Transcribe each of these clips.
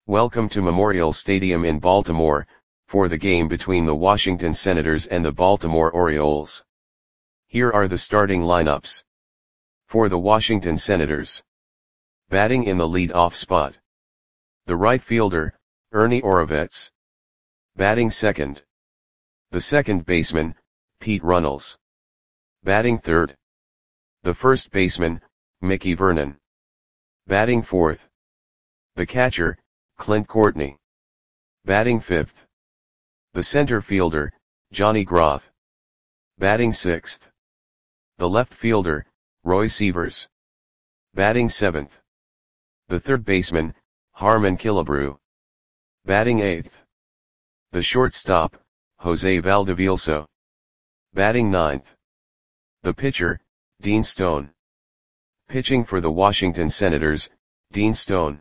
Welcome to Memorial Stadium in Baltimore, for the game between the Washington Senators and the Baltimore Orioles. Here are the starting lineups. For the Washington Senators. Batting in the lead-off spot. The right fielder, Ernie Orovets. Batting second. The second baseman, Pete Runnels. Batting third. The first baseman, Mickey Vernon. Batting fourth. The catcher, Clint Courtney. Batting fifth. The center fielder, Johnny Groth. Batting sixth. The left fielder, Roy Sievers. Batting seventh. The third baseman, Harmon Killebrew. Batting eighth. The shortstop, Jose Valdevielso. Batting ninth. The pitcher, Dean Stone. Pitching for the Washington Senators, Dean Stone.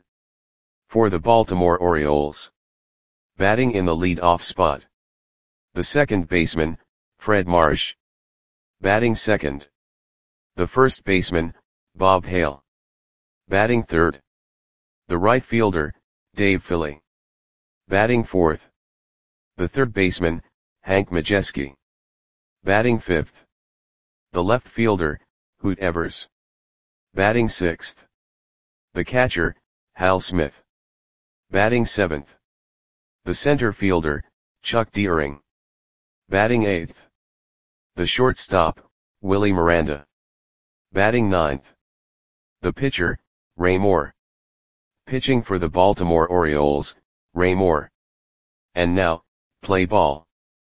For the Baltimore Orioles. Batting in the lead-off spot. The second baseman, Fred Marsh. Batting second. The first baseman, Bob Hale. Batting third. The right fielder, Dave Philly. Batting fourth. The third baseman, Hank Majeski. Batting fifth. The left fielder, Hoot Evers. Batting sixth. The catcher, Hal Smith. Batting seventh. The center fielder, Chuck Deering. Batting eighth. The shortstop, Willie Miranda. Batting ninth. The pitcher, Ray Moore. Pitching for the Baltimore Orioles, Ray Moore. And now, play ball.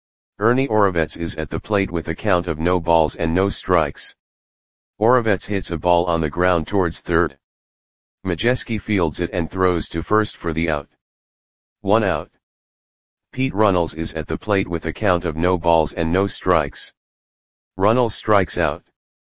Ernie Orovets is at the plate with a count of no balls and no strikes. Orovets hits a ball on the ground towards third. Majeski fields it and throws to first for the out. 1 out. Pete Runnels is at the plate with a count of no balls and no strikes. Runnels strikes out.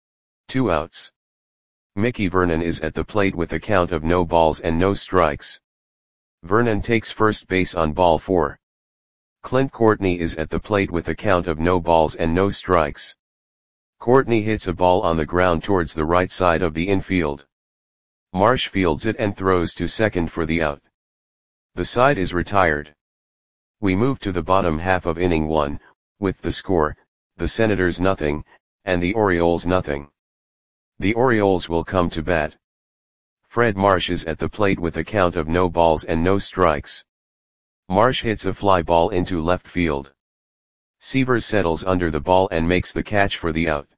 2 outs. Mickey Vernon is at the plate with a count of no balls and no strikes. Vernon takes first base on ball 4. Clint Courtney is at the plate with a count of no balls and no strikes. Courtney hits a ball on the ground towards the right side of the infield. Marsh fields it and throws to second for the out. The side is retired. We move to the bottom half of inning 1, with the score, the Senators nothing, and the Orioles nothing. The Orioles will come to bat. Fred Marsh is at the plate with a count of no balls and no strikes. Marsh hits a fly ball into left field. Sievers settles under the ball and makes the catch for the out.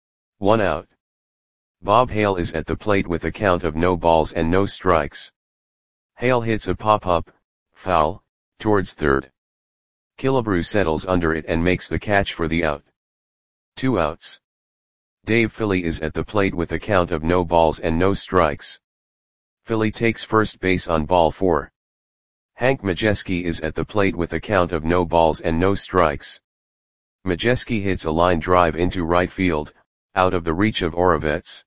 1 out. Bob Hale is at the plate with a count of no balls and no strikes. Hale hits a pop-up, foul, towards third. Killebrew settles under it and makes the catch for the out. 2 outs. Dave Philly is at the plate with a count of no balls and no strikes. Philly takes first base on ball 4. Hank Majeski is at the plate with a count of no balls and no strikes. Majeski hits a line drive into right field, out of the reach of Orovets.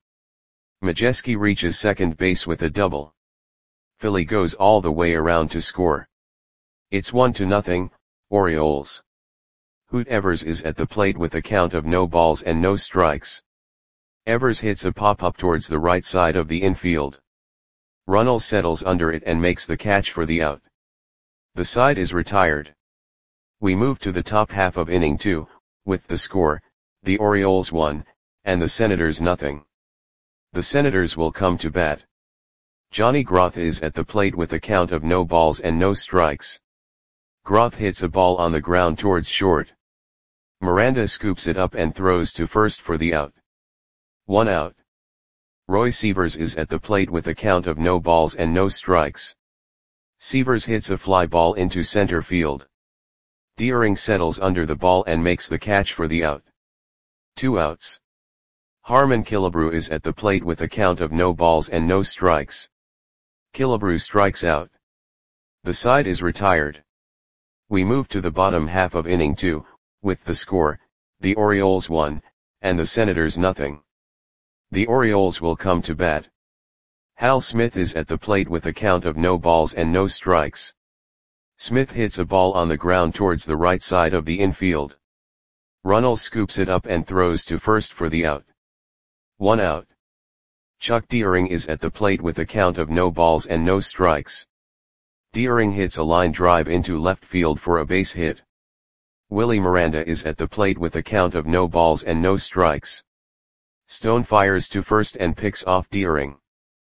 Majeski reaches second base with a double. Philly goes all the way around to score. It's 1-0, Orioles. Hoot Evers is at the plate with a count of no balls and no strikes. Evers hits a pop-up towards the right side of the infield. Runnels settles under it and makes the catch for the out. The side is retired. We move to the top half of inning 2, with the score, the Orioles 1, and the Senators nothing. The Senators will come to bat. Johnny Groth is at the plate with a count of no balls and no strikes. Groth hits a ball on the ground towards short. Miranda scoops it up and throws to first for the out. 1 out. Roy Sievers is at the plate with a count of no balls and no strikes. Sievers hits a fly ball into center field. Deering settles under the ball and makes the catch for the out. 2 outs. Harmon Killebrew is at the plate with a count of no balls and no strikes. Killebrew strikes out. The side is retired. We move to the bottom half of inning 2, with the score, the Orioles 1, and the Senators nothing. The Orioles will come to bat. Hal Smith is at the plate with a count of no balls and no strikes. Smith hits a ball on the ground towards the right side of the infield. Runnels scoops it up and throws to first for the out. 1 out. Chuck Deering is at the plate with a count of no balls and no strikes. Deering hits a line drive into left field for a base hit. Willie Miranda is at the plate with a count of no balls and no strikes. Stone fires to first and picks off Deering.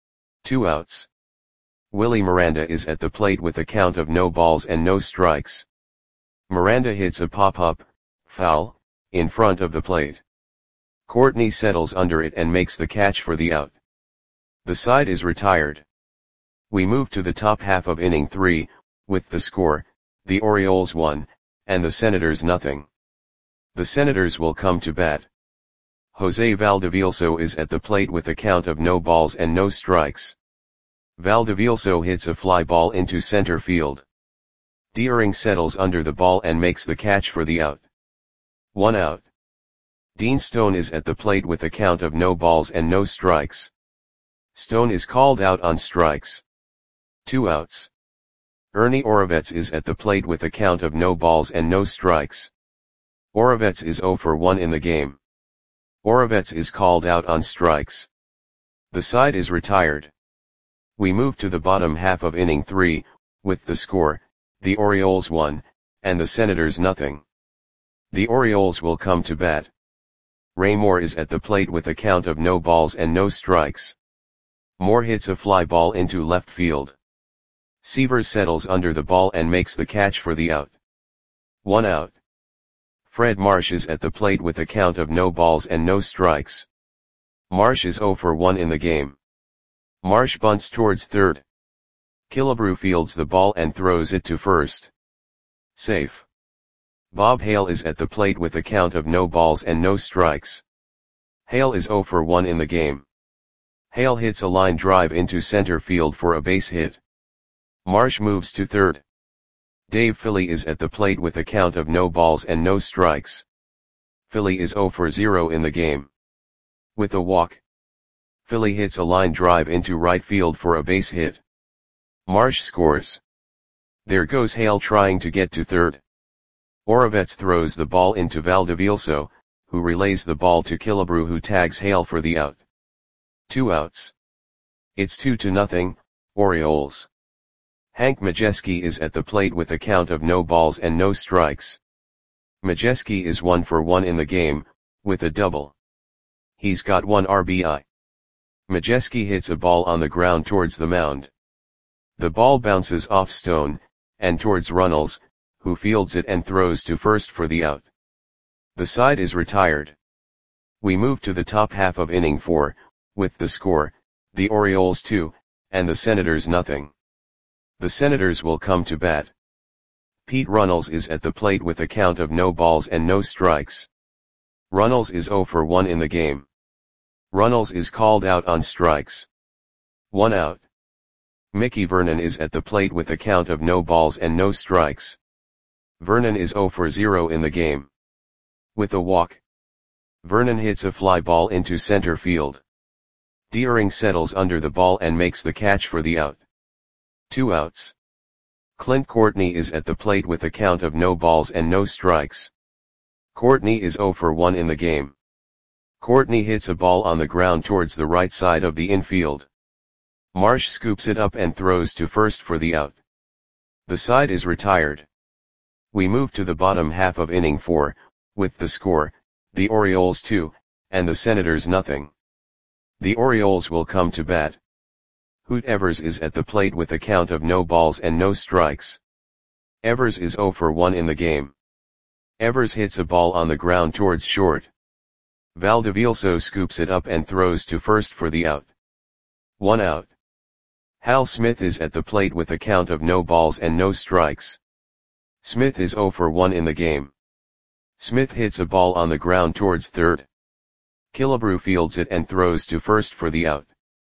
2 outs. Willie Miranda is at the plate with a count of no balls and no strikes. Miranda hits a pop-up, foul, in front of the plate. Courtney settles under it and makes the catch for the out. The side is retired. We move to the top half of inning 3, with the score, the Orioles 1, and the Senators nothing. The Senators will come to bat. Jose Valdevielso is at the plate with a count of no balls and no strikes. Valdevielso hits a fly ball into center field. Deering settles under the ball and makes the catch for the out. 1 out. Dean Stone is at the plate with a count of no balls and no strikes. Stone is called out on strikes. 2 outs. Ernie Orovets is at the plate with a count of no balls and no strikes. Orovets is 0 for 1 in the game. Orovets is called out on strikes. The side is retired. We move to the bottom half of inning 3, with the score, the Orioles 1, and the Senators nothing. The Orioles will come to bat. Ray Moore is at the plate with a count of no balls and no strikes. Moore hits a fly ball into left field. Seavers settles under the ball and makes the catch for the out. 1 out. Fred Marsh is at the plate with a count of no balls and no strikes. Marsh is 0 for 1 in the game. Marsh bunts towards third. Killebrew fields the ball and throws it to first. Safe. Bob Hale is at the plate with a count of no balls and no strikes. Hale is 0 for 1 in the game. Hale hits a line drive into center field for a base hit. Marsh moves to third. Dave Philly is at the plate with a count of no balls and no strikes. Philly is 0 for 0 in the game. With a walk, Philly hits a line drive into right field for a base hit. Marsh scores. There goes Hale trying to get to third. Orovets throws the ball into Valdevielso, who relays the ball to Killebrew, who tags Hale for the out. 2 outs. It's 2-0, Orioles. Hank Majeski is at the plate with a count of no balls and no strikes. Majeski is 1 for 1 in the game, with a double. He's got 1 RBI. Majeski hits a ball on the ground towards the mound. The ball bounces off Stone, and towards Runnels, who fields it and throws to first for the out. The side is retired. We move to the top half of inning 4, with the score, the Orioles 2, and the Senators nothing. The Senators will come to bat. Pete Runnels is at the plate with a count of no balls and no strikes. Runnels is 0 for 1 in the game. Runnels is called out on strikes. 1 out. Mickey Vernon is at the plate with a count of no balls and no strikes. Vernon is 0 for 0 in the game. With a walk, Vernon hits a fly ball into center field. Deering settles under the ball and makes the catch for the out. 2 outs. Clint Courtney is at the plate with a count of no balls and no strikes. Courtney is 0 for 1 in the game. Courtney hits a ball on the ground towards the right side of the infield. Marsh scoops it up and throws to first for the out. The side is retired. We move to the bottom half of inning 4, with the score, the Orioles 2, and the Senators nothing. The Orioles will come to bat. Hoot Evers is at the plate with a count of no balls and no strikes. Evers is 0 for 1 in the game. Evers hits a ball on the ground towards short. Valdevielso scoops it up and throws to first for the out. 1 out. Hal Smith is at the plate with a count of no balls and no strikes. Smith is 0 for 1 in the game. Smith hits a ball on the ground towards third. Killebrew fields it and throws to first for the out.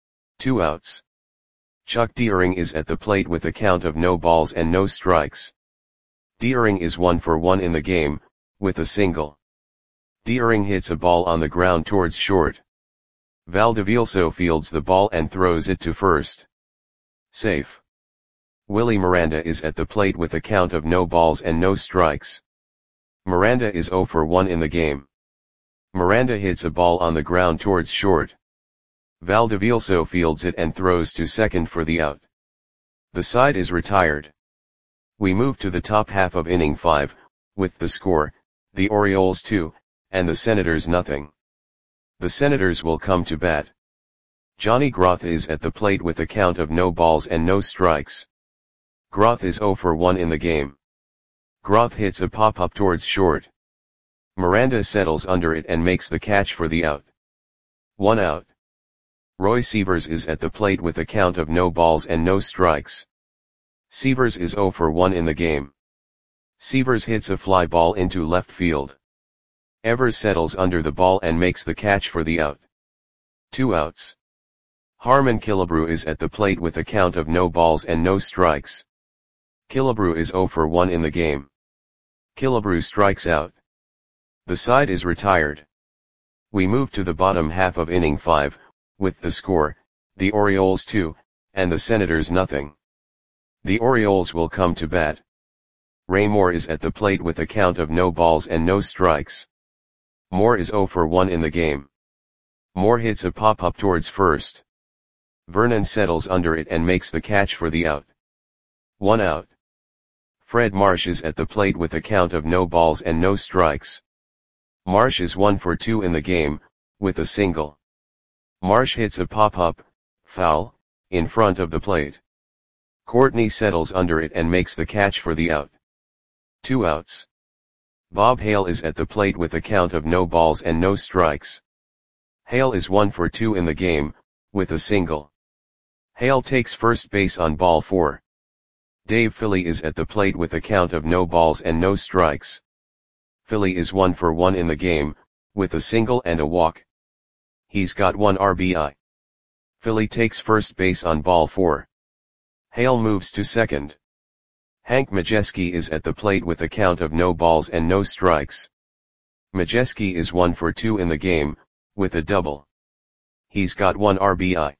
2 outs. Chuck Deering is at the plate with a count of no balls and no strikes. Deering is 1 for 1 in the game, with a single. Deering hits a ball on the ground towards short. Valdevielso fields the ball and throws it to first. Safe. Willie Miranda is at the plate with a count of no balls and no strikes. Miranda is 0 for 1 in the game. Miranda hits a ball on the ground towards short. Valdevielso fields it and throws to second for the out. The side is retired. We move to the top half of inning 5, with the score, the Orioles 2, and the Senators nothing. The Senators will come to bat. Johnny Groth is at the plate with a count of no balls and no strikes. Groth is 0 for 1 in the game. Groth hits a pop-up towards short. Miranda settles under it and makes the catch for the out. 1 out. Roy Sievers is at the plate with a count of no balls and no strikes. Sievers is 0 for 1 in the game. Sievers hits a fly ball into left field. Evers settles under the ball and makes the catch for the out. 2 outs. Harmon Killebrew is at the plate with a count of no balls and no strikes. Killebrew is 0 for 1 in the game. Killebrew strikes out. The side is retired. We move to the bottom half of inning 5, with the score, the Orioles 2, and the Senators nothing. The Orioles will come to bat. Ray Moore is at the plate with a count of no balls and no strikes. Moore is 0 for 1 in the game. Moore hits a pop-up towards first. Vernon settles under it and makes the catch for the out. 1 out. Fred Marsh is at the plate with a count of no balls and no strikes. Marsh is 1 for 2 in the game, with a single. Marsh hits a pop-up, foul, in front of the plate. Courtney settles under it and makes the catch for the out. 2 outs. Bob Hale is at the plate with a count of no balls and no strikes. Hale is 1 for 2 in the game, with a single. Hale takes first base on ball 4. Dave Philly is at the plate with a count of no balls and no strikes. Philly is 1 for 1 in the game, with a single and a walk. He's got 1 RBI. Philly takes first base on ball 4. Hale moves to second. Hank Majeski is at the plate with a count of no balls and no strikes. Majeski is 1 for 2 in the game, with a double. He's got 1 RBI.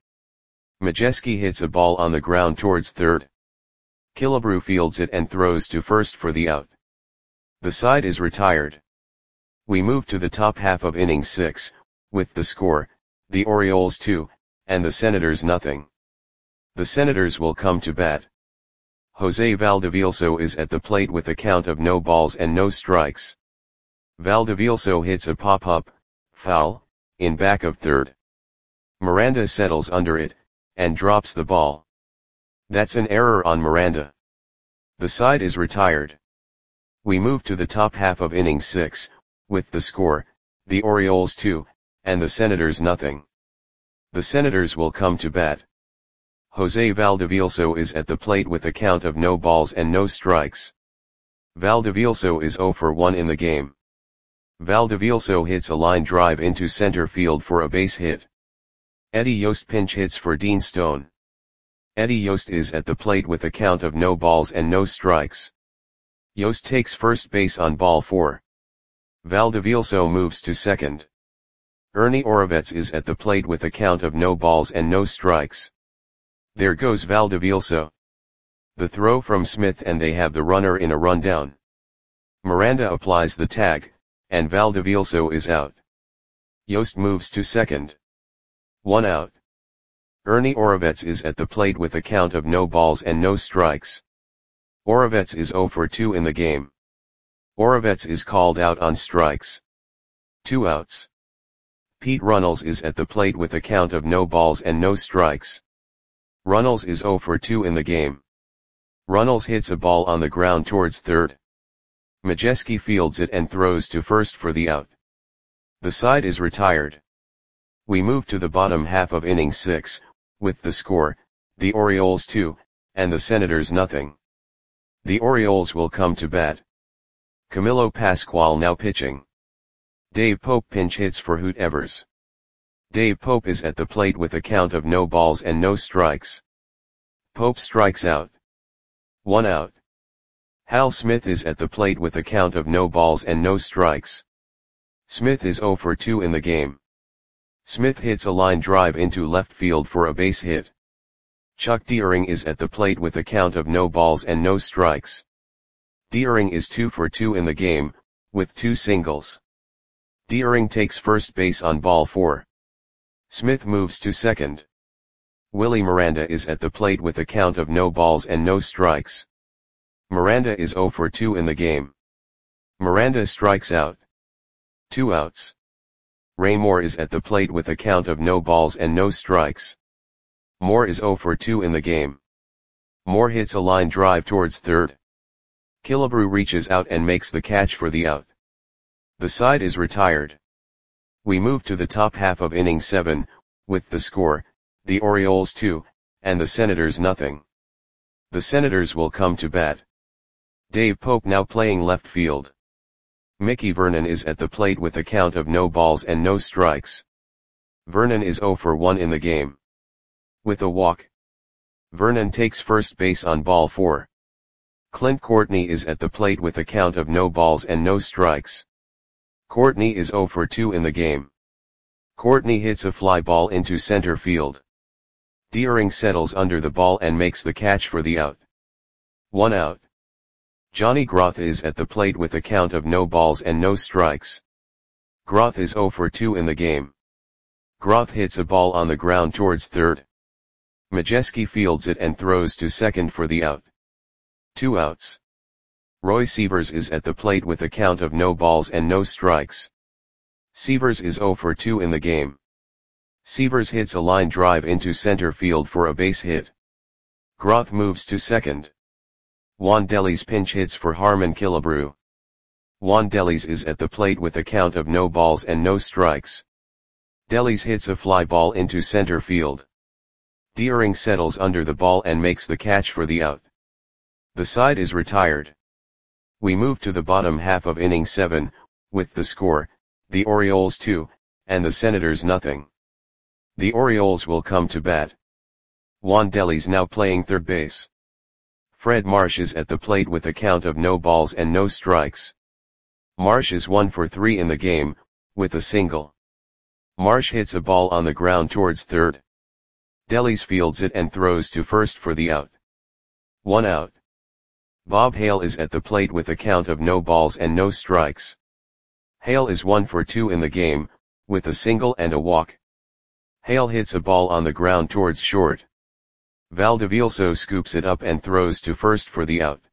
Majeski hits a ball on the ground towards third. Killebrew fields it and throws to first for the out. The side is retired. We move to the top half of inning 6, with the score, the Orioles 2, and the Senators nothing. The Senators will come to bat. Jose Valdevielso is at the plate with a count of no balls and no strikes. Valdevielso hits a pop-up, foul, in back of third. Miranda settles under it, and drops the ball. That's an error on Miranda. The side is retired. We move to the top half of inning 6, with the score, the Orioles 2, and the Senators nothing. The Senators will come to bat. Jose Valdevielso is at the plate with a count of no balls and no strikes. Valdevielso is 0 for 1 in the game. Valdevielso hits a line drive into center field for a base hit. Eddie Yost pinch hits for Dean Stone. Eddie Yost is at the plate with a count of no balls and no strikes. Yost takes first base on ball 4. Valdevielso moves to second. Ernie Orovets is at the plate with a count of no balls and no strikes. There goes Valdevielso. The throw from Smith and they have the runner in a rundown. Miranda applies the tag, and Valdevielso is out. Yost moves to second. 1 out. Ernie Orovets is at the plate with a count of no balls and no strikes. Orovets is 0 for 2 in the game. Orovets is called out on strikes. 2 outs. Pete Runnels is at the plate with a count of no balls and no strikes. Runnels is 0 for 2 in the game. Runnels hits a ball on the ground towards third. Majeski fields it and throws to first for the out. The side is retired. We move to the bottom half of inning 6, with the score, the Orioles 2, and the Senators nothing. The Orioles will come to bat. Camilo Pascual now pitching. Dave Pope pinch hits for Hoot Evers. Dave Pope is at the plate with a count of no balls and no strikes. Pope strikes out. 1 out. Hal Smith is at the plate with a count of no balls and no strikes. Smith is 0 for 2 in the game. Smith hits a line drive into left field for a base hit. Chuck Deering is at the plate with a count of no balls and no strikes. Deering is 2 for 2 in the game, with 2 singles. Deering takes first base on ball 4. Smith moves to second. Willie Miranda is at the plate with a count of no balls and no strikes. Miranda is 0 for 2 in the game. Miranda strikes out. 2 outs. Ray Moore is at the plate with a count of no balls and no strikes. Moore is 0 for 2 in the game. Moore hits a line drive towards third. Killebrew reaches out and makes the catch for the out. The side is retired. We move to the top half of inning 7, with the score, the Orioles 2, and the Senators nothing. The Senators will come to bat. Dave Pope now playing left field. Mickey Vernon is at the plate with a count of no balls and no strikes. Vernon is 0 for 1 in the game. With a walk. Vernon takes first base on ball 4. Clint Courtney is at the plate with a count of no balls and no strikes. Courtney is 0 for 2 in the game. Courtney hits a fly ball into center field. Deering settles under the ball and makes the catch for the out. 1 out. Johnny Groth is at the plate with a count of no balls and no strikes. Groth is 0 for 2 in the game. Groth hits a ball on the ground towards third. Majeski fields it and throws to second for the out. 2 outs. Roy Sievers is at the plate with a count of no balls and no strikes. Sievers is 0 for 2 in the game. Sievers hits a line drive into center field for a base hit. Groth moves to second. Juan Delis pinch hits for Harmon Killebrew. Juan Delis is at the plate with a count of no balls and no strikes. Delis hits a fly ball into center field. Deering settles under the ball and makes the catch for the out. The side is retired. We move to the bottom half of inning 7, with the score, the Orioles 2, and the Senators nothing. The Orioles will come to bat. Juan Delis now playing third base. Fred Marsh is at the plate with a count of no balls and no strikes. Marsh is 1 for 3 in the game, with a single. Marsh hits a ball on the ground towards third. Delis fields it and throws to first for the out. 1 out. Bob Hale is at the plate with a count of no balls and no strikes. Hale is 1 for 2 in the game, with a single and a walk. Hale hits a ball on the ground towards short. Valdivielso scoops it up and throws to first for the out.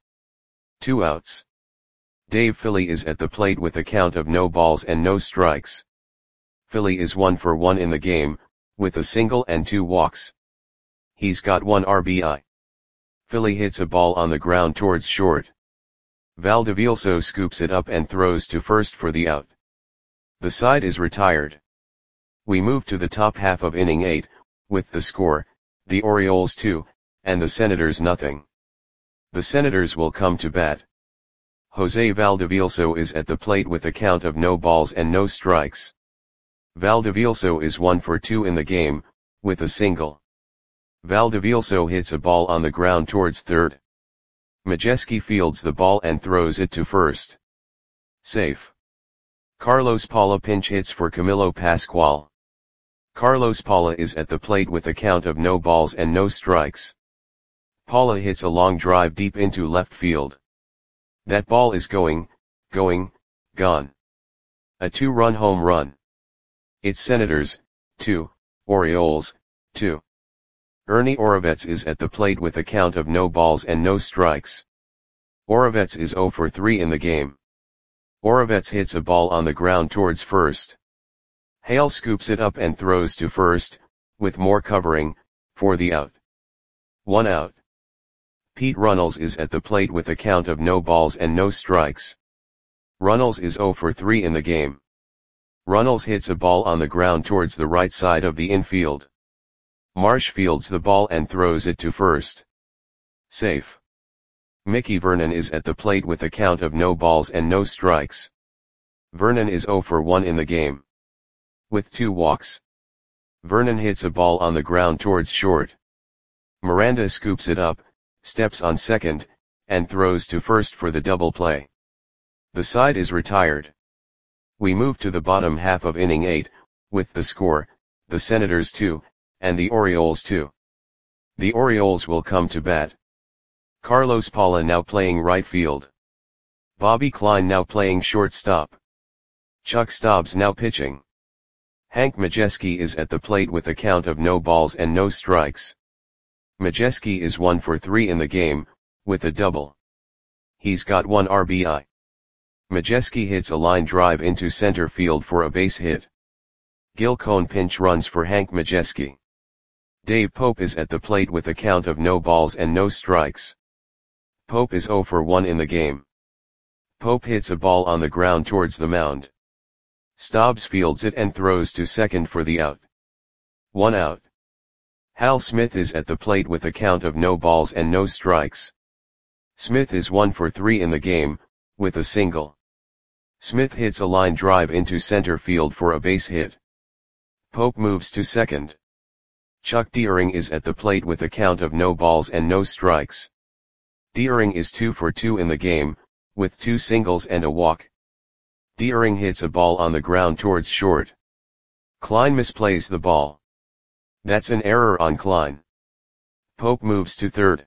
2 outs. Dave Philly is at the plate with a count of no balls and no strikes. Philly is 1 for 1 in the game, with a single and 2 walks. He's got 1 RBI. Philly hits a ball on the ground towards short. Valdivielso scoops it up and throws to first for the out. The side is retired. We move to the top half of inning 8, with the score, the Orioles 2, and the Senators nothing. The Senators will come to bat. Jose Valdivielso is at the plate with a count of no balls and no strikes. Valdivielso is 1 for 2 in the game, with a single. Valdivielso hits a ball on the ground towards third. Majeski fields the ball and throws it to first. Safe. Carlos Paula pinch hits for Camilo Pascual. Carlos Paula is at the plate with a count of no balls and no strikes. Paula hits a long drive deep into left field. That ball is going, gone. A 2-run home run. It's Senators, 2, Orioles, 2. Ernie Orovets is at the plate with a count of no balls and no strikes. Orovets is 0 for 3 in the game. Orovets hits a ball on the ground towards first. Hale scoops it up and throws to first, with more covering, for the out. 1 out. Pete Runnels is at the plate with a count of no balls and no strikes. Runnels is 0 for 3 in the game. Runnels hits a ball on the ground towards the right side of the infield. Marsh fields the ball and throws it to first. Safe. Mickey Vernon is at the plate with a count of no balls and no strikes. Vernon is 0 for 1 in the game. With 2 walks. Vernon hits a ball on the ground towards short. Miranda scoops it up, steps on second, and throws to first for the double play. The side is retired. We move to the bottom half of inning 8, with the score, the Senators 2, and the Orioles 2. The Orioles will come to bat. Carlos Paula now playing right field. Bobby Klein now playing shortstop. Chuck Stobbs now pitching. Hank Majeski is at the plate with a count of no balls and no strikes. Majeski is 1 for 3 in the game, with a double. He's got 1 RBI. Majeski hits a line drive into center field for a base hit. Gil Cone pinch runs for Hank Majeski. Dave Pope is at the plate with a count of no balls and no strikes. Pope is 0 for 1 in the game. Pope hits a ball on the ground towards the mound. Stobbs fields it and throws to second for the out. 1 out. Hal Smith is at the plate with a count of no balls and no strikes. Smith is 1 for 3 in the game, with a single. Smith hits a line drive into center field for a base hit. Pope moves to second. Chuck Deering is at the plate with a count of no balls and no strikes. Deering is 2 for 2 in the game, with 2 singles and a walk. Deering hits a ball on the ground towards short. Klein misplays the ball. That's an error on Klein. Pope moves to third.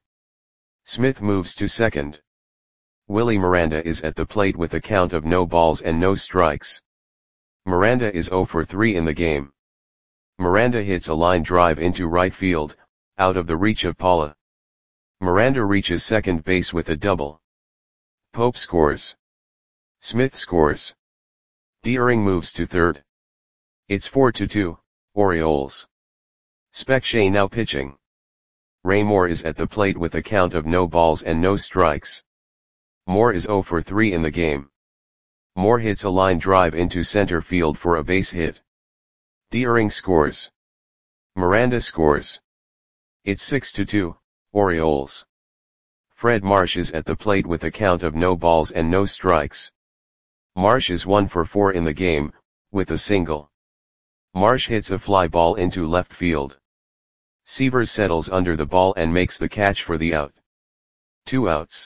Smith moves to second. Willie Miranda is at the plate with a count of no balls and no strikes. Miranda is 0 for 3 in the game. Miranda hits a line drive into right field, out of the reach of Paula. Miranda reaches second base with a double. Pope scores. Smith scores. Deering moves to third. It's 4-2, Orioles. Spec Shea now pitching. Ray Moore is at the plate with a count of no balls and no strikes. Moore is 0 for 3 in the game. Moore hits a line drive into center field for a base hit. Deering scores. Miranda scores. It's 6-2, Orioles. Fred Marsh is at the plate with a count of no balls and no strikes. Marsh is 1 for 4 in the game, with a single. Marsh hits a fly ball into left field. Seavers settles under the ball and makes the catch for the out. 2 outs.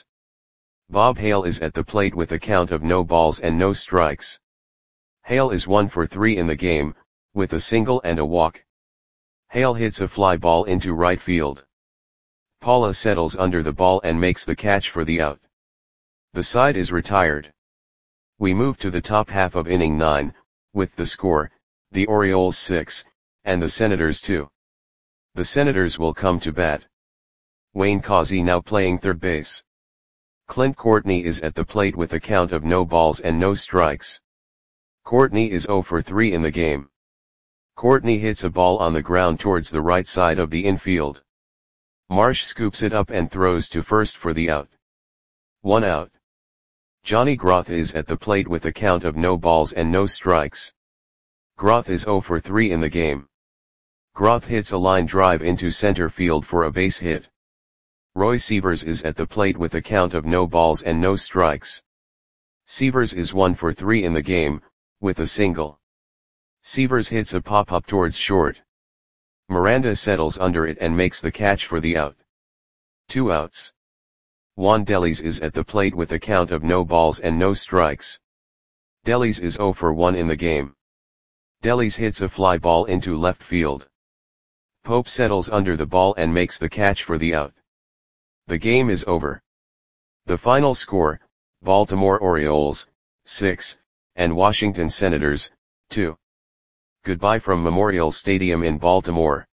Bob Hale is at the plate with a count of no balls and no strikes. Hale is 1 for 3 in the game, with a single and a walk. Hale hits a fly ball into right field. Paula settles under the ball and makes the catch for the out. The side is retired. We move to the top half of inning 9, with the score, the Orioles 6, and the Senators 2. The Senators will come to bat. Wayne Causey now playing third base. Clint Courtney is at the plate with a count of no balls and no strikes. Courtney is 0 for 3 in the game. Courtney hits a ball on the ground towards the right side of the infield. Marsh scoops it up and throws to first for the out. 1 out. Johnny Groth is at the plate with a count of no balls and no strikes. Groth is 0 for 3 in the game. Groth hits a line drive into center field for a base hit. Roy Seavers is at the plate with a count of no balls and no strikes. Seavers is 1 for 3 in the game, with a single. Seavers hits a pop-up towards short. Miranda settles under it and makes the catch for the out. 2 outs. Juan Delis is at the plate with a count of no balls and no strikes. Delis is 0 for 1 in the game. Delis hits a fly ball into left field. Pope settles under the ball and makes the catch for the out. The game is over. The final score, Baltimore Orioles, 6, and Washington Senators, 2. Goodbye from Memorial Stadium in Baltimore.